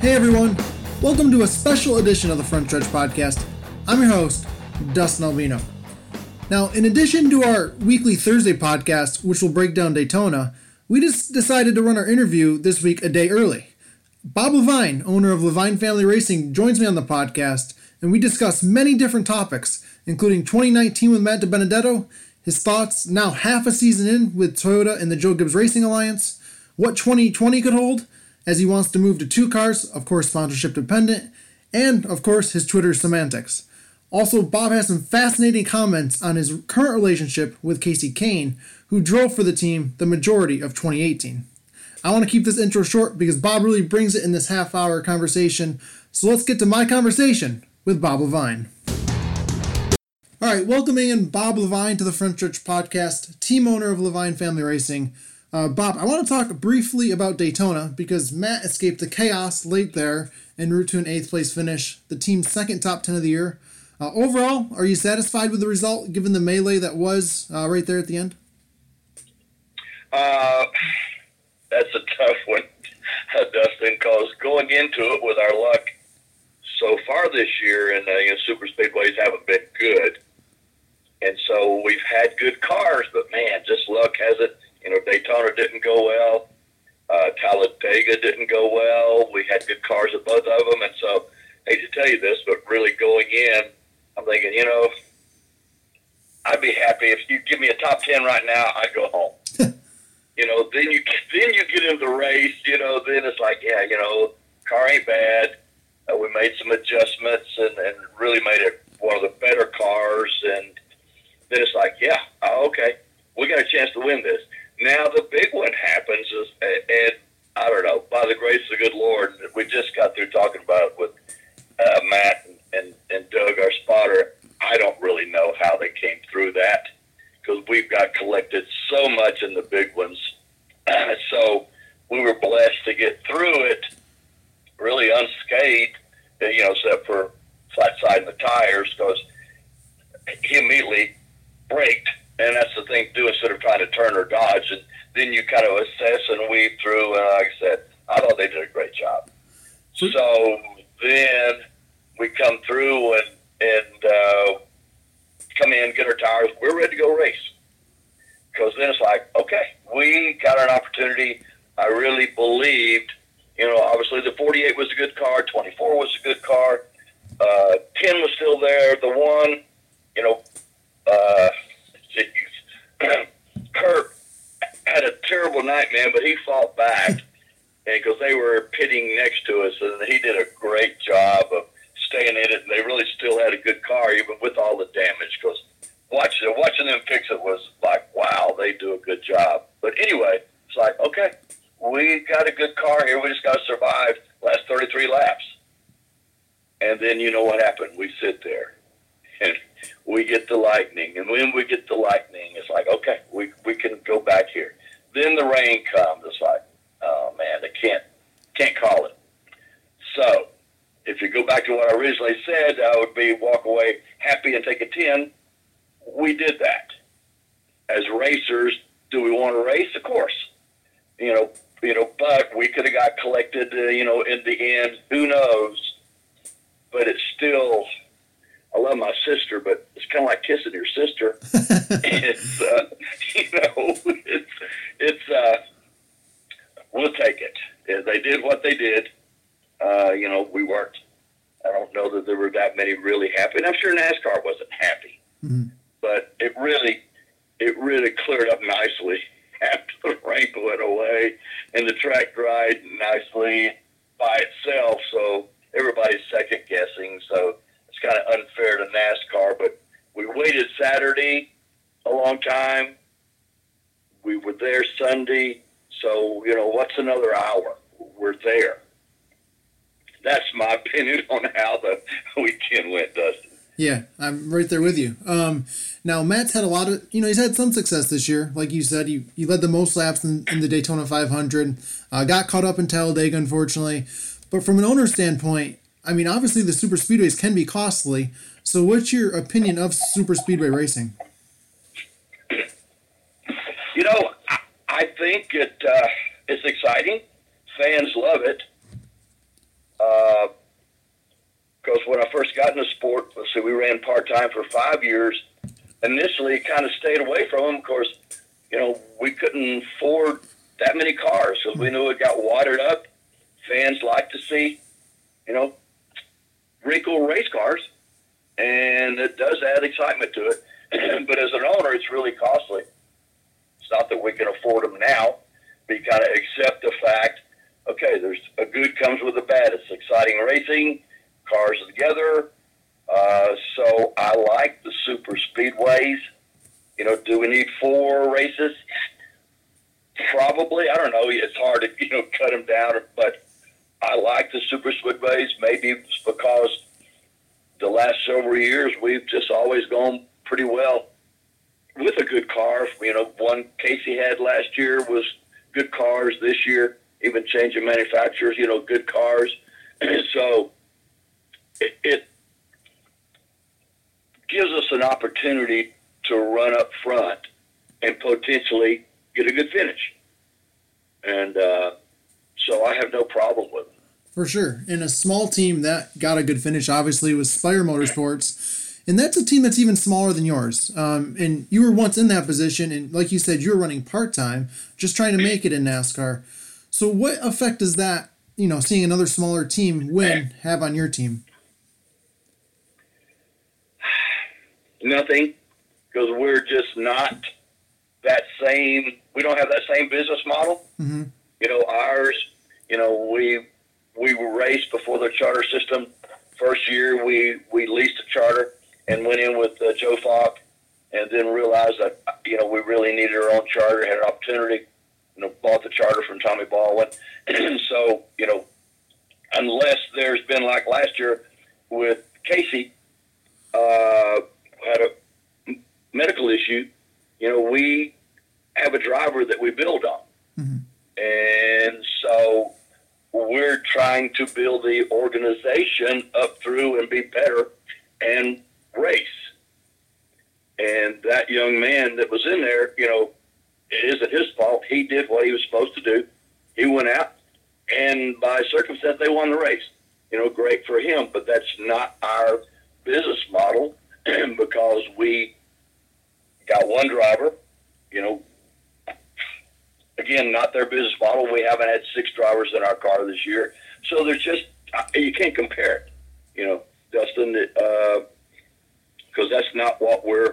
Hey everyone, welcome to a special edition of the Front Stretch Podcast. I'm your host, Dustin Albino. Now, in addition to our weekly Thursday podcast, which will break down Daytona, we just decided to run our interview this week a day early. Bob Leavine, owner of Leavine Family Racing, joins me on the podcast, and we discuss many different topics, including 2019 with Matt DiBenedetto, his thoughts now half a season in with Toyota and the Joe Gibbs Racing Alliance, what 2020 could hold, as he wants to move to two cars, of course sponsorship dependent, and of course his Twitter semantics. Also, Bob has some fascinating comments on his current relationship with Kasey Kahne, who drove for the team the majority of 2018. I want to keep this intro short because Bob really brings it in this half-hour conversation, so let's get to my conversation with Bob Leavine. All right, welcoming in Bob Leavine to the Front Stretch Podcast, team owner of Leavine Family Racing. Bob, I want to talk briefly about Daytona because Matt escaped the chaos late there en route to an 8th place finish, the team's second top 10 of the year. Overall, are you satisfied with the result given the melee that was right there at the end? That's a tough one, Dustin, because going into it with our luck so far this year and super speedways haven't been good. And so we've had good cars, but man, just luck hasn't. Daytona didn't go well. Talladega didn't go well. We had good cars at both of them. And so, I hate to tell you this, but really going in, I'm thinking, I'd be happy if you give me a top 10 right now, I'd go home. Then you get into the race, then it's like, car ain't bad. We made some adjustments and really made it one of the better cars. And then it's like, okay, we got a chance to win this. Now the big one happens, and I don't know, by the grace of the good Lord, we just got through talking about it with Matt and Doug, our spotter. I don't really know how they came through that because we've got collected so much in the big ones. So we were blessed to get through it really unscathed, except for flat side in the tires because he immediately braked. And that's the thing to do instead of trying to turn or dodge. And then you kind of assess and weave through. And like I said, I thought they did a great job. So then we come through and come in, get our tires. We're ready to go race. Because then it's like, okay, we got an opportunity. I really believed, obviously the 48 was a good car. 24 was a good car. 10 was still there. The one, Kurt had a terrible night, man, but he fought back because they were pitting next to us, and he did a great job of staying in it, and they really still had a good car, even with all the damage, because watching them fix it was like, wow, they do a good job. But anyway, it's like, okay, we got a good car here. We just got to survive last 33 laps. And then you know what happened? We sit there, and we get the lightning, and when we get the lightning, it's like, okay, we can go back here. Then the rain comes. It's like, oh man, they can't call it. So if you go back to what I originally said, I would be walk away happy and take a 10. We did that. As racers, do we want to race? Of course. But we could have got collected, in the end. Who knows? But it's still. I love my sister, but it's kind of like kissing your sister. We'll take it. They did what they did. We weren't. I don't know that there were that many really happy. And I'm sure NASCAR wasn't happy. Mm-hmm. But it really cleared up nicely after the rain went away and the track dried nicely by itself. So everybody's second guessing. So it's kind of unfair to NASCAR, but we waited Saturday a long time. We were there Sunday. So, what's another hour? We're there. That's my opinion on how the weekend went, Dustin. Yeah, I'm right there with you. Now, Matt's had a lot of, he's had some success this year. Like you said, he led the most laps in the Daytona 500, got caught up in Talladega, unfortunately. But from an owner standpoint, obviously the super speedways can be costly. So what's your opinion of super speedway racing? I think it's exciting. Fans love it. Because when I first got in the sport, let's see, we ran part-time for 5 years. Initially, kind of stayed away from them. Of course, we couldn't afford that many cars because we knew it got watered up. Fans like to see, really cool race cars, and it does add excitement to it. But as an owner, it's really costly. It's not that we can afford them now, but you kind of accept the fact, okay, there's a good comes with a bad. It's exciting racing, cars together. So I like the super speedways. Do we need 4 races? Probably. I don't know. It's hard to, cut them down, but I like the super speedways. Maybe it's because the last several years we've just always gone pretty well with a good car. One Casey had last year was good cars. This year, even changing manufacturers, good cars. So it gives us an opportunity to run up front and potentially get a good finish. And so I have no problem with it. For sure. And a small team that got a good finish, obviously, was Spire Motorsports. And that's a team that's even smaller than yours. And you were once in that position, and like you said, you were running part-time, just trying to make it in NASCAR. So what effect does that, seeing another smaller team win, have on your team? Nothing, because we're just not that same, we don't have that same business model. Mm-hmm. Ours, we were raced before the charter system. First year we leased a charter and went in with Joe Falk, and then realized that, we really needed our own charter, had an opportunity, bought the charter from Tommy Baldwin. So, unless there's been like last year with Casey, had a medical issue, we have a driver that we build on. Mm-hmm. And so we're trying to build the organization up through and be better and race. And that young man that was in there, it isn't his fault. He did what he was supposed to do. He went out, and by circumstance, they won the race. Great for him, but that's not our business model because we got one driver, again, not their business model. We haven't had 6 drivers in our car this year. So there's just, you can't compare it, Dustin, because that's not what we're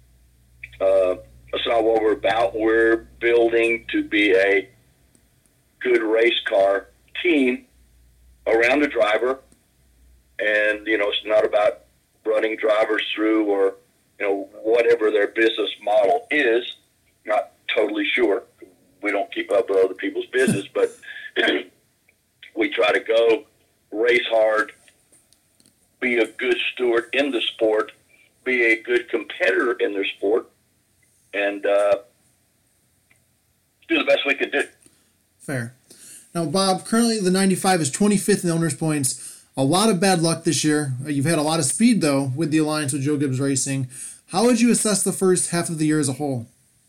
about. We're building to be a good race car team around the driver. And, it's not about running drivers through or, whatever their business model is. Not totally sure. We don't keep up with other people's business, but we try to go race hard, be a good steward in the sport, be a good competitor in their sport, and do the best we can do. Fair. Now, Bob, currently the 95 is 25th in owners' points. A lot of bad luck this year. You've had a lot of speed, though, with the alliance with Joe Gibbs Racing. How would you assess the first half of the year as a whole?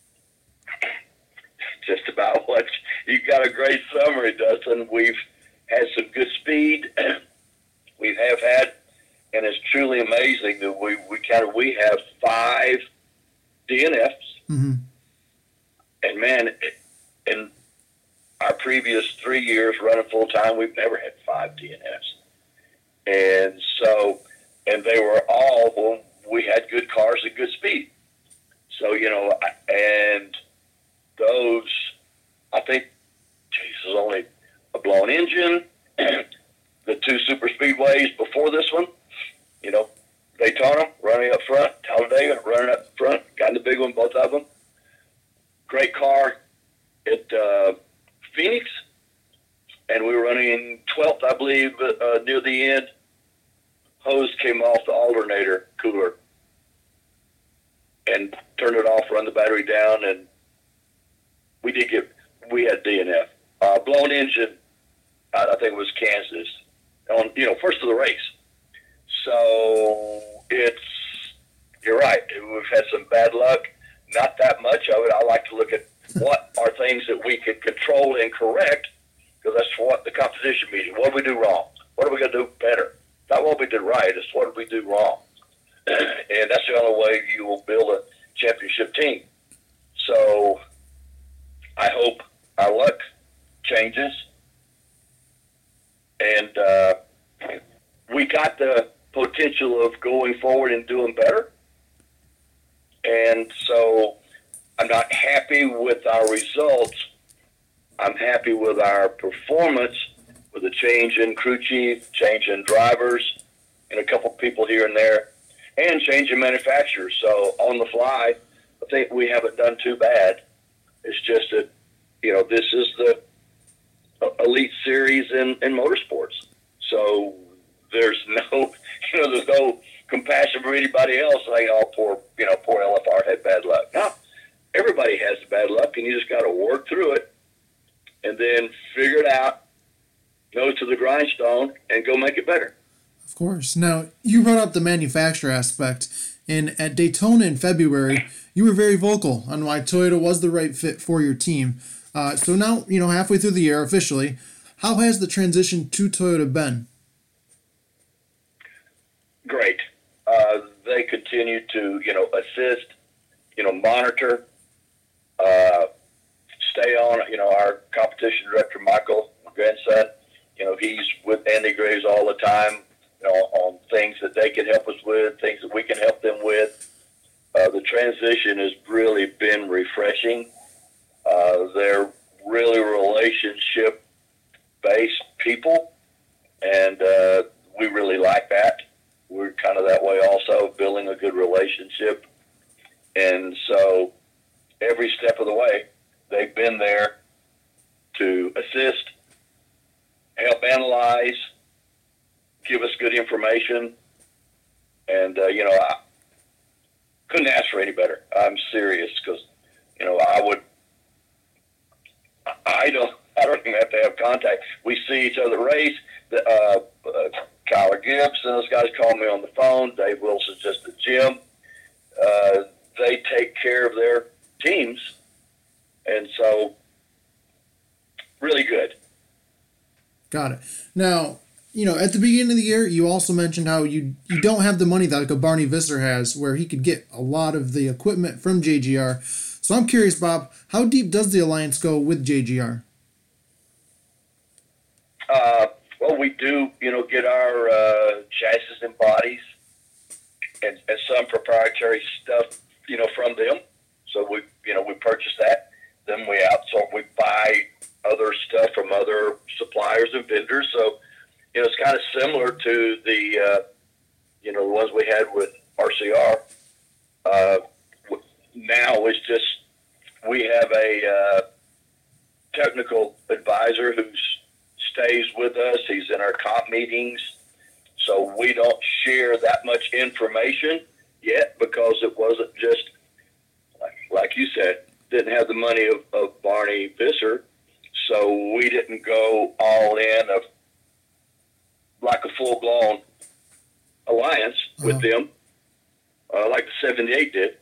Just about what you got a great summary, Dustin. We've had some good speed. We have had, and it's truly amazing that we have 5 DNFs. Mm-hmm. And man, in our previous 3 years running full time, we've never had 5 DNFs. And so, and they were all, well, we had good cars and good speed. So, and those, I think, there's only a blown engine, the 2 super speedways before this one, Daytona running up front, Talladega running up front, got in the big one, both of them. Great car at Phoenix, and we were running 12th, I believe, near the end. Hose came off the alternator cooler and turned it off, run the battery down, and we had DNF. Blown engine, I think it was Kansas, on first of the race. So you're right. We've had some bad luck. Not that much of it. I like to look at what are things that we can control and correct, because that's what the competition meeting. What did we do wrong? What What are we going to do better? Not what we did right, it's what did we do wrong. And that's the only way you will build a championship team. So I hope our luck changes. And we got the potential of going forward and doing better. And so I'm not happy with our results. I'm happy with our performance, with a change in crew chief, change in drivers, and a couple people here and there, and change in manufacturers. So on the fly, I think we haven't done too bad. It's just that, this is the elite series in motorsports. So there's no, there's no compassion for anybody else. Like, oh, poor LFR had bad luck. No, everybody has bad luck, and you just got to work through it and then figure it out, go to the grindstone, and go make it better. Of course. Now, you brought up the manufacturer aspect, and at Daytona in February, you were very vocal on why Toyota was the right fit for your team. So now, halfway through the year, officially, how has the transition to Toyota been? Great. They continue to, assist, monitor, stay on, our competition director, Michael, my grandson, he's with Andy Graves all the time, on things that they can help us with, things that we can help them with. The transition has really been refreshing. They're really relationship-based people, and we really like that. We're kind of that way also, building a good relationship. And so every step of the way, they've been there to assist, help analyze, give us good information. And, I couldn't ask for any better. I'm serious because, I don't even have to have contact. We see each other race. Kyler Gibbs and those guys call me on the phone. Dave Wilson's just at the gym. They take care of their teams. And so, really good. Got it. Now, at the beginning of the year, you also mentioned how you don't have the money that like a Barney Visser has, where he could get a lot of the equipment from JGR. So I'm curious, Bob, how deep does the alliance go with JGR? Well, we do, get our chassis and bodies and some proprietary stuff, from them. So we purchase that. Then we outsource, we buy other stuff from other suppliers and vendors. So, it's kind of similar to the, the ones we had with RCR. Now it's just, we have a technical advisor who stays with us. He's in our comp meetings. So we don't share that much information yet because it wasn't just, like you said, didn't have the money of Barney Visser. So we didn't go all in of like a full-blown alliance with them, like the 78 did.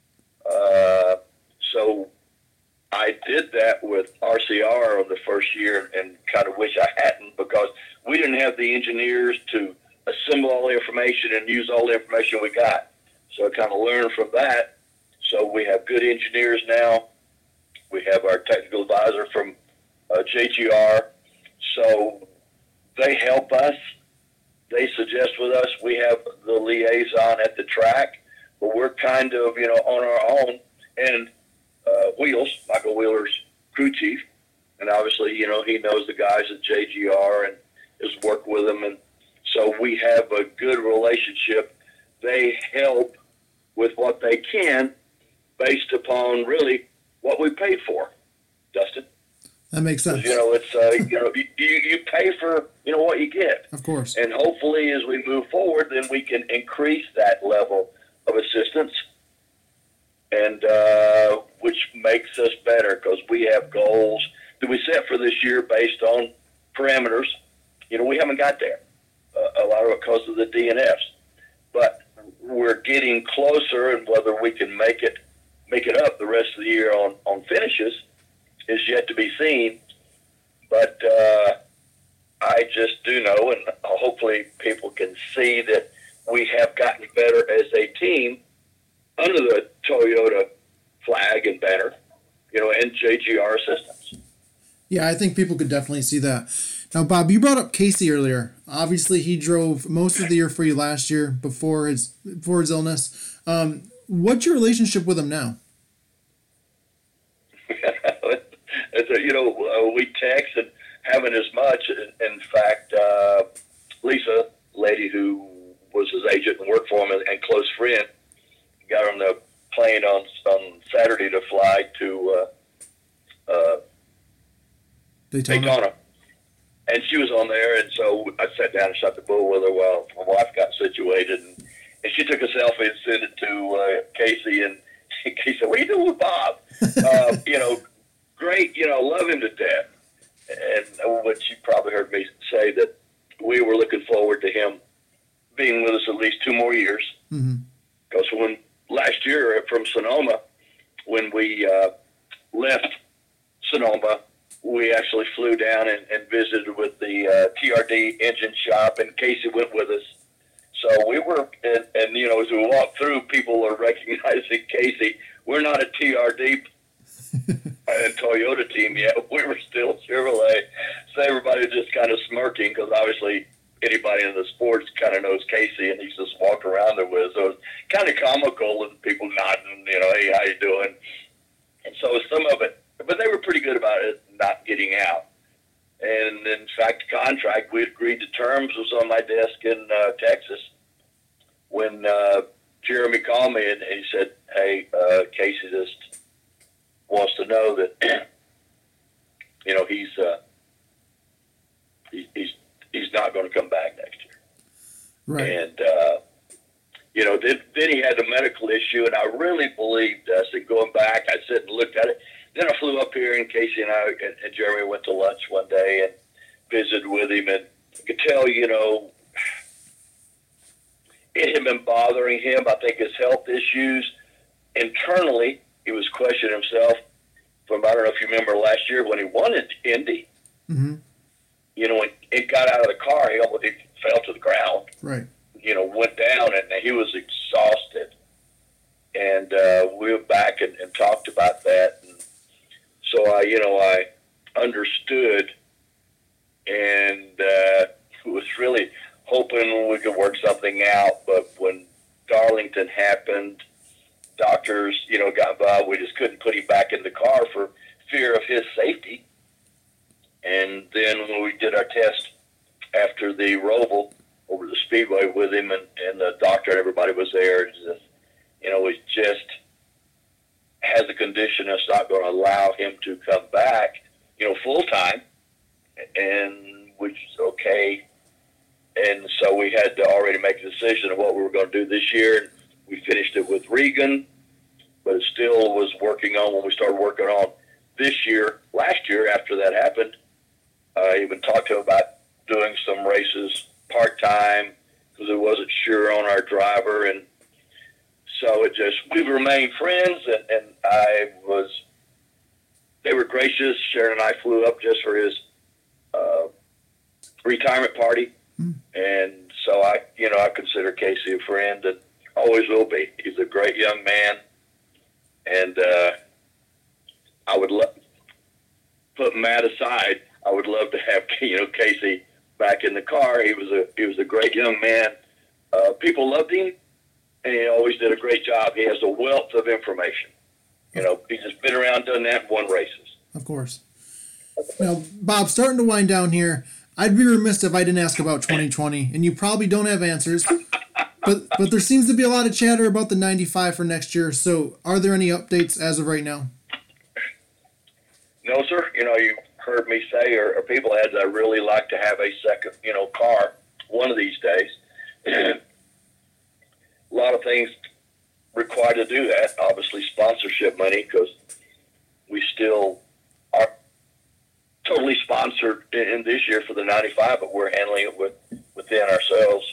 So I did that with RCR on the first year and kind of wish I hadn't because we didn't have the engineers to assemble all the information and use all the information we got. So I kind of learned from that. So we have good engineers now. We have our technical advisor from JGR. So they help us. They suggest with us. We have the liaison at the track, but we're kind of, on our own. And Wheels, Michael Wheeler's crew chief, and obviously, he knows the guys at JGR and has worked with them. And so we have a good relationship. They help with what they can based upon really what we paid for, Dustin. That makes sense. It's you pay for what you get, of course, and hopefully as we move forward, then we can increase that level of assistance, and which makes us better because we have goals that we set for this year based on parameters. We haven't got there. A lot of it because of the DNFs, but we're getting closer, and whether we can make it up the rest of the year on finishes is yet to be seen. But I just do know, and hopefully people can see that we have gotten better as a team under the Toyota flag and banner, and JGR assistance. Yeah, I think people could definitely see that. Now, Bob, you brought up Casey earlier. Obviously, he drove most of the year for you last year before his illness. What's your relationship with him now? We text and haven't as much. In fact, Lisa, lady who was his agent and worked for him and close friend, got on the plane on Saturday to fly to Daytona. And she was on there, and so I sat down and shot the bull with her while my wife got situated. And she took a selfie and sent it to Casey, and Casey said, "What are you doing with Bob?" Great, love him to death. And what you probably heard me say, that we were looking forward to him being with us at least 2 more years. Because when last year from Sonoma, when we left Sonoma, we actually flew down and visited with the TRD engine shop, and Casey went with us. So we were, and as we walked through, people are recognizing Casey. We're not a TRD and Toyota team yet. We were still Chevrolet. So everybody just kind of smirking, because obviously anybody in the sports kind of knows Casey, and he's just walking around there with us. So it's kind of comical, and people nodding, hey, how you doing? And so some of it, but they were pretty good about it not getting out. And in fact, the contract we agreed to terms was on my desk in Texas when Jeremy called me and he said, "Hey, Casey just wants to know that he's not going to come back next year." Right. And then he had the medical issue, and I really believed us. And going back, I sat and looked at it. Then I flew up here, and Casey and I and Jeremy went to lunch one day and visited with him, and I could tell, it had been bothering him. I think his health issues internally, he was questioning himself from, I don't know if you remember last year when he won in Indy. Mm-hmm. When it got out of the car, he fell to the ground. Right. Went down, and he was exhausted. And we went back and talked about that. And so I understood, and was really hoping we could work something out. But when Darlington happened, doctors, got involved. We just couldn't put him back in the car for fear of his safety. And then when we did our test after the Roval over the Speedway with him, and the doctor and everybody was there, he just has a condition that's not going to allow him to come back, full time, and which is okay. And so we had to already make a decision of what we were going to do this year. And we finished it with Regan, but it still was working on when we started working on this year. Last year, after that happened, I even talked to him about doing some races part-time because it wasn't sure on our driver. And so we've remained friends, and they were gracious. Sharon and I flew up just for his retirement party. And so I consider Casey a friend, and always will be. He's a great young man, and I would put Matt aside. I would love to have Casey back in the car. He was a great young man. People loved him, and he always did a great job. He has a wealth of information. He's just been around, done that, won races. Of course. Now, Bob, starting to wind down here. I'd be remiss if I didn't ask about 2020, and you probably don't have answers, but there seems to be a lot of chatter about the 95 for next year. So are there any updates as of right now? No, sir. You heard me say, or people had, I really like to have a second, car one of these days. A lot of things required to do that. Obviously, sponsorship money, because we still are totally sponsored in this year for the 95, but we're handling it within ourselves.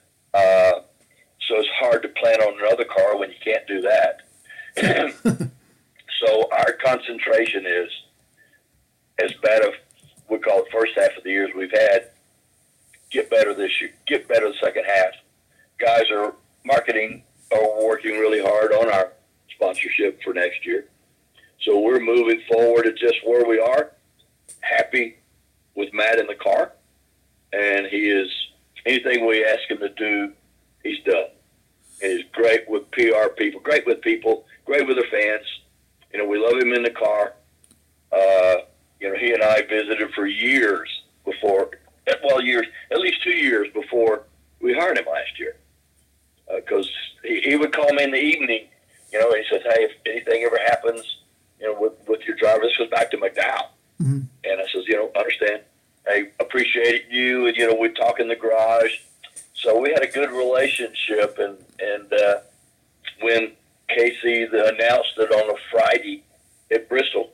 So it's hard to plan on another car when you can't do that. So our concentration is as bad of, we call it first half of the years we've had, get better this year, get better the second half. Guys are working really hard on our sponsorship for next year. So we're moving forward at just where we are. Happy with Matt in the car. And he is, anything we ask him to do, he's done. And he's great with PR people, great with people, great with their fans. We love him in the car. He and I visited for years before, at least 2 years before we hired him last year. Because he would call me in the evening, and he says, hey, if anything ever happens, with your driver, this goes back to McDowell. Mm-hmm. And I says, understand. I appreciate you, and, we'd talk in the garage. So we had a good relationship, and when Casey announced it on a Friday at Bristol,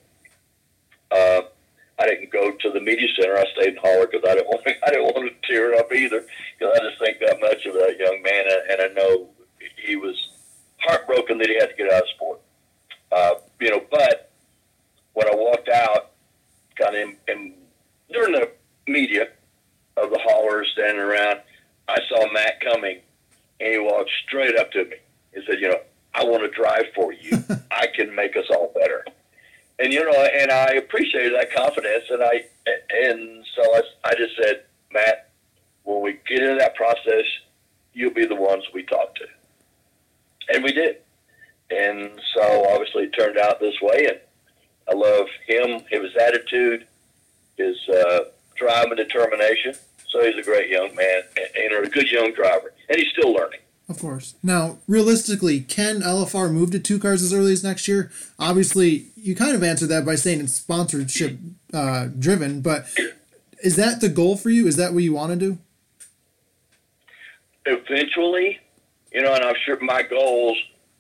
I didn't go to the media center. I stayed in Holler because I didn't want to tear up either, because I just think that much of that young man, and I know he was heartbroken that he had to get out of sport. But when I walked out, kind of during the media of the Hollers standing around, I saw Matt coming, and he walked straight up to me. He said, I want to drive for you. I can make us all better. And, and I appreciated that confidence. And so I just said, Matt, when we get into that process, you'll be the ones we talk to. And we did. And so obviously it turned out this way. And I love him, his attitude, his drive and determination. So he's a great young man and a good young driver. And he's still learning. Of course. Now, realistically, can LFR move to 2 cars as early as next year? Obviously, you kind of answered that by saying it's sponsorship driven, but is that the goal for you? Is that what you want to do? Eventually, and I'm sure my goals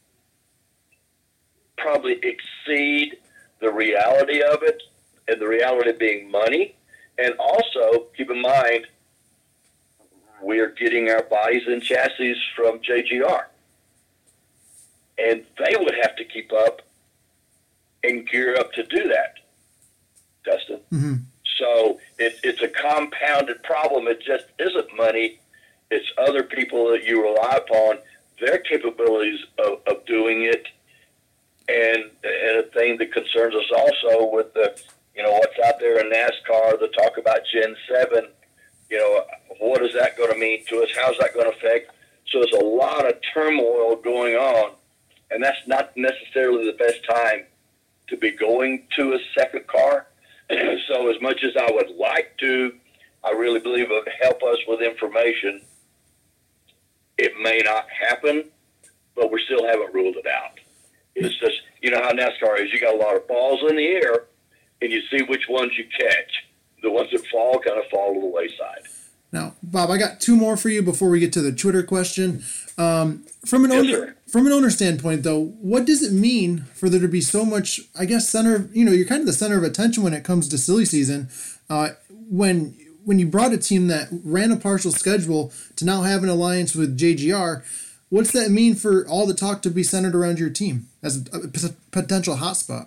probably exceed the reality of it, and the reality being money. And also, keep in mind, we are getting our bodies and chassis from JGR. And they would have to keep up and gear up to do that, Dustin. Mm-hmm. So it's a compounded problem. It just isn't money. It's other people that you rely upon, their capabilities of doing it. And a thing that concerns us also with the, what's out there in NASCAR, the talk about Gen 7, what is that going to mean to us? How's that going to affect? So there's a lot of turmoil going on, and that's not necessarily the best time to be going to a second car. So as much as I would like to, I really believe it would help us with information. It may not happen, but we still haven't ruled it out. It's just, how NASCAR is. You got a lot of balls in the air, and you see which ones you catch. The ones that fall kind of fall to the wayside. Now, Bob, I got 2 more for you before we get to the Twitter question. From an owner standpoint, though, what does it mean for there to be so much, I guess, you're kind of the center of attention when it comes to silly season. When you brought a team that ran a partial schedule to now have an alliance with JGR, what's that mean for all the talk to be centered around your team as a potential hotspot?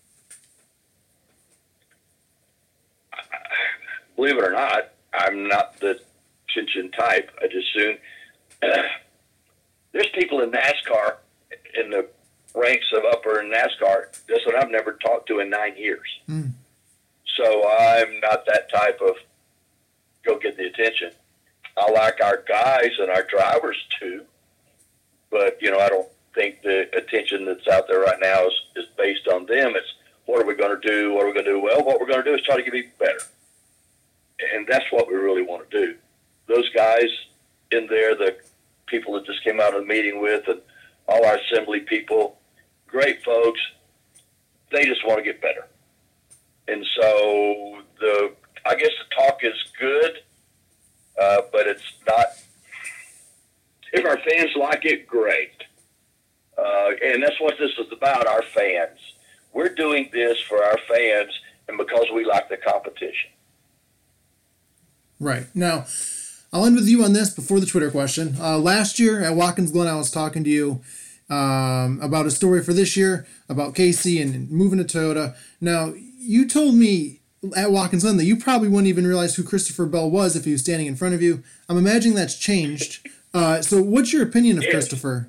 Believe it or not, I'm not the chin-chin type. I just soon... there's people in NASCAR, in the ranks of upper in NASCAR, this one I've never talked to in 9 years. Mm. So I'm not that type of go get the attention. I like our guys and our drivers too, but, I don't think the attention that's out there right now is based on them. It's what are we going to do? What are we going to do? Well, what we're going to do is try to get even better. And that's what we really want to do. Those guys in there, the people that just came out of the meeting with, and all our assembly people, great folks, they just want to get better. And so I guess the talk is good, but it's not. If our fans like it, great. And that's what this is about, our fans. We're doing this for our fans and because we like the competition. Right. Now, I'll end with you on this before the Twitter question. Last year at Watkins Glen, I was talking to you about a story for this year about Casey and moving to Toyota. Now, you told me at Watkins Glen that you probably wouldn't even realize who Christopher Bell was if he was standing in front of you. I'm imagining that's changed. So what's your opinion of Christopher?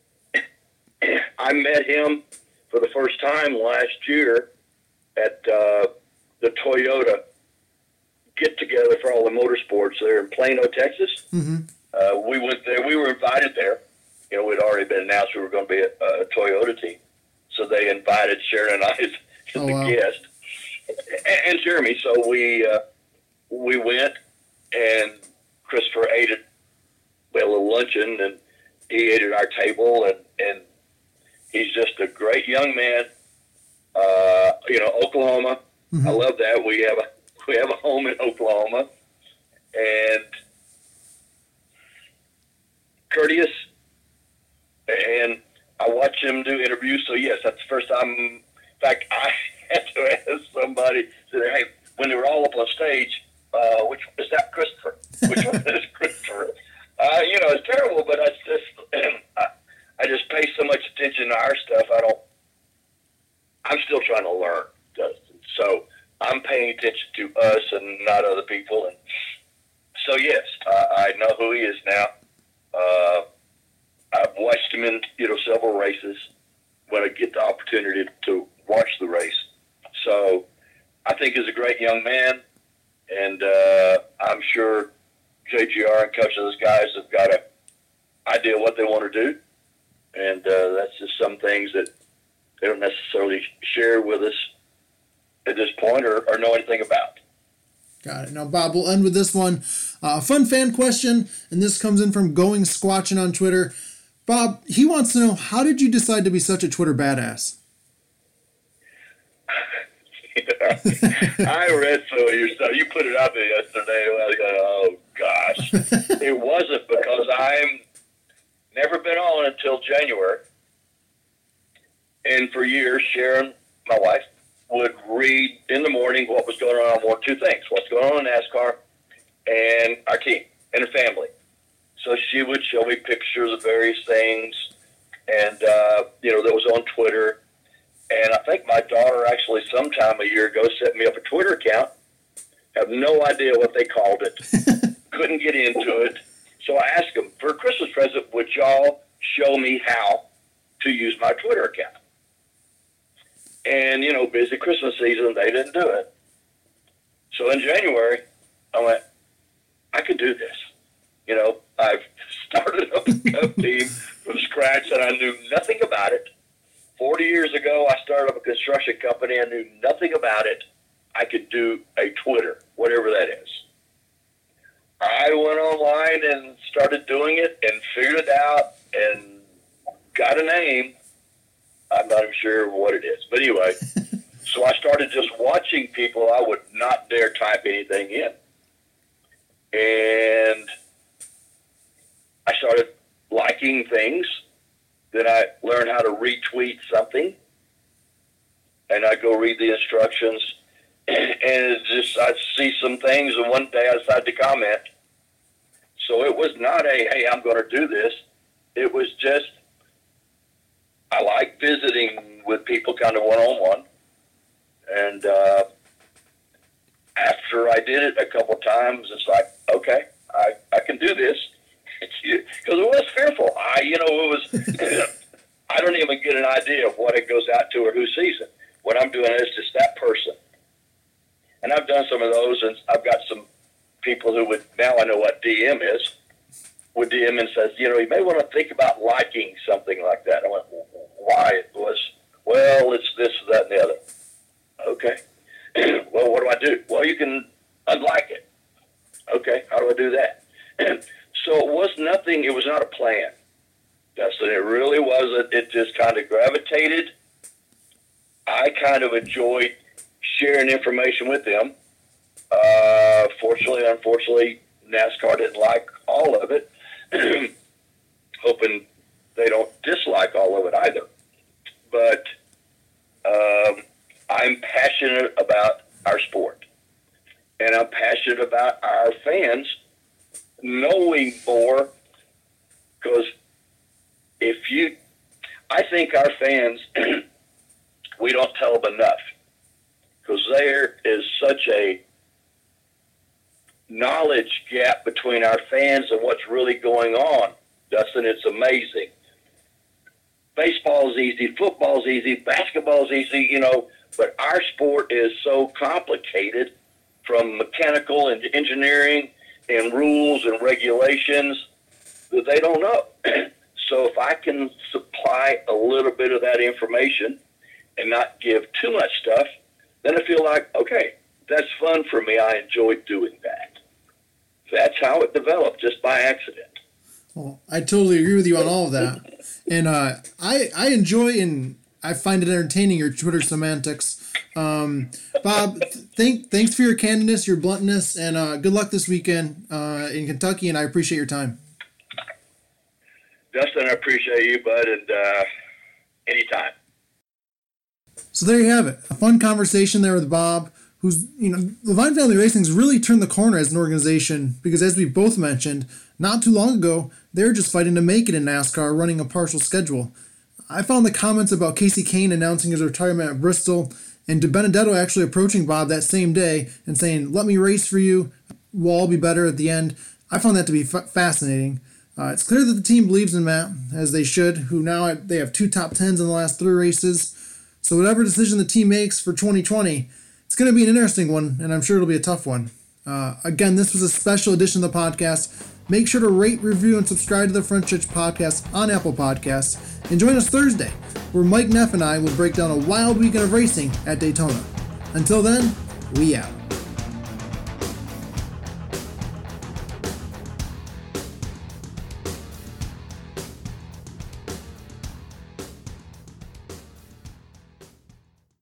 I met him for the first time last year at the Toyota get-together for all the motorsports there in Plano, Texas. Mm-hmm. We went there. We were invited there. You know, we'd already been announced we were going to be a Toyota team. So they invited Sharon and I as the guest. And Jeremy. So we went, and Christopher ate at a little luncheon, and he ate at our table, and he's just a great young man. You know, Oklahoma. Mm-hmm. I love that. We have a home in Oklahoma, and courteous, and I watch him do interviews. So yes, that's the first time. In fact, I had to ask somebody, said, "Hey, when they were all up on stage, which is that Christopher? Which one is Christopher?" You know, it's terrible, but I just pay so much attention to our stuff. I'm still trying to learn, Dustin. So I'm paying attention to us and not other people. And so yes, I know who he is now. I've watched him in several races when I get the opportunity to watch the race. So I think he's a great young man, and I'm sure JGR and Coach of those guys have got an idea what they want to do, and that's just some things that they don't necessarily share with us at this point or know anything about. Got it. Now, Bob, we'll end with this one. A fun fan question, and this comes in from Going Squatching on Twitter. Bob, he wants to know, how did you decide to be such a Twitter badass? I read some of your stuff. You put it out there yesterday. I was like, oh, gosh. It wasn't because I'm never been on until January. And for years, Sharon, my wife, would read in the morning what was going on. One, two things. What's going on in NASCAR and our team and her family. So she would show me pictures of various things, and, that was on Twitter. And I think my daughter actually sometime a year ago set me up a Twitter account. Have no idea what they called it. Couldn't get into it. So I asked them, for a Christmas present, would y'all show me how to use my Twitter account? And, busy Christmas season, they didn't do it. So in January, I went, I could do this. I've started up a Cub team from scratch, and I knew nothing about it. 40 years ago, I started up a construction company. I knew nothing about it. I could do a Twitter, whatever that is. I went online and started doing it and figured it out and got a name. I'm not even sure what it is. But anyway, so I started just watching people. I would not dare type anything in. And I started liking things. Then I learned how to retweet something. And I go read the instructions. And it's just, I'd see some things, and one day I decided to comment. So it was not hey, I'm going to do this. It was just, I like visiting with people kind of one-on-one. And after I did it a couple times, it's like, okay, I can do this. Because it was fearful. It was, I don't even get an idea of what it goes out to or who sees it. What I'm doing is just that person. And I've done some of those, and I've got some people who would, now I know what DM is, would DM and says, you may want to think about liking something like that. I went, why? It was, well, it's this, that, and the other. Okay. Well, what do I do? Well, you can unlike it. Okay. How do I do that? So it was nothing, it was not a plan, Dustin. It really wasn't. It just kind of gravitated. I kind of enjoyed sharing information with them. Fortunately, unfortunately, NASCAR didn't like all of it. Hoping they don't dislike all of it either. But I'm passionate about our sport. And I'm passionate about our fans knowing more, because I think our fans, we don't tell them enough because there is such a knowledge gap between our fans and what's really going on. Dustin, it's amazing. Baseball's easy, football's easy, basketball's easy, but our sport is so complicated, from mechanical and engineering and rules and regulations, that they don't know. So if I can supply a little bit of that information and not give too much stuff, then I feel like, okay, that's fun for me. I enjoy doing that. That's how it developed, just by accident. Well, I totally agree with you on all of that. And I enjoy and I find it entertaining, your Twitter semantics. Bob, thanks for your candidness, your bluntness, and good luck this weekend in Kentucky, and I appreciate your time. Dustin, I appreciate you, bud, and anytime. So there you have it. A fun conversation there with Bob, who's, Leavine Family Racing's really turned the corner as an organization, because as we both mentioned, not too long ago, they were just fighting to make it in NASCAR, running a partial schedule. I found the comments about Casey Kane announcing his retirement at Bristol and DiBenedetto actually approaching Bob that same day and saying, "Let me race for you, we'll all be better at the end." I found that to be fascinating. It's clear that the team believes in Matt, as they should, who now they have 2 top 10s in the last 3 races. So whatever decision the team makes for 2020, it's going to be an interesting one, and I'm sure it'll be a tough one. Again, this was a special edition of the podcast. Make sure to rate, review, and subscribe to the Front Stretch Podcast on Apple Podcasts. And join us Thursday, where Mike Neff and I will break down a wild weekend of racing at Daytona. Until then, we out.